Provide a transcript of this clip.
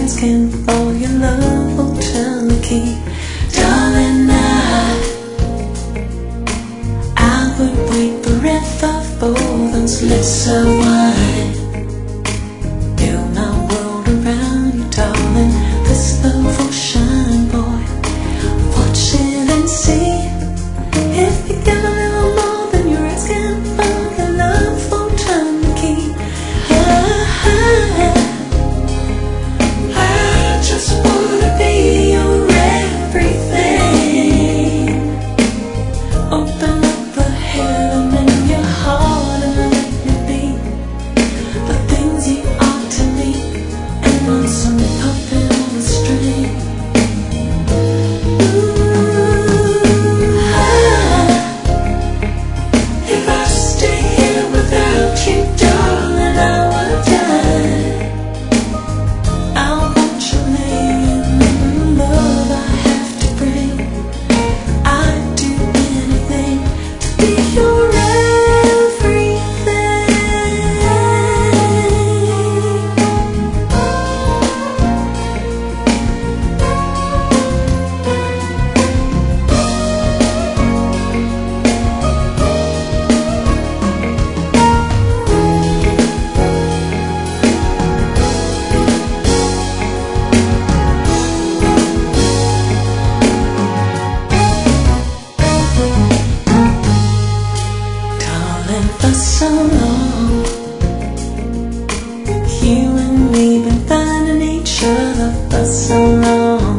asking for your love, oh turn the key. Darling, I would wait forever for those lips of wine. Build my world around you, darling. This love will shine, boy. Watch it and see. If you give a little more than you're asking for, the love won't turn the key. I just wanna be your everything. Open up the heaven in your heart and let me be the things you are to me, and not some puppet on a string. If I stay here without you, darling, I would die. I'll want you laying in the love I have to bring. I'd do anything to be your for so long. You and me been finding each other for so long.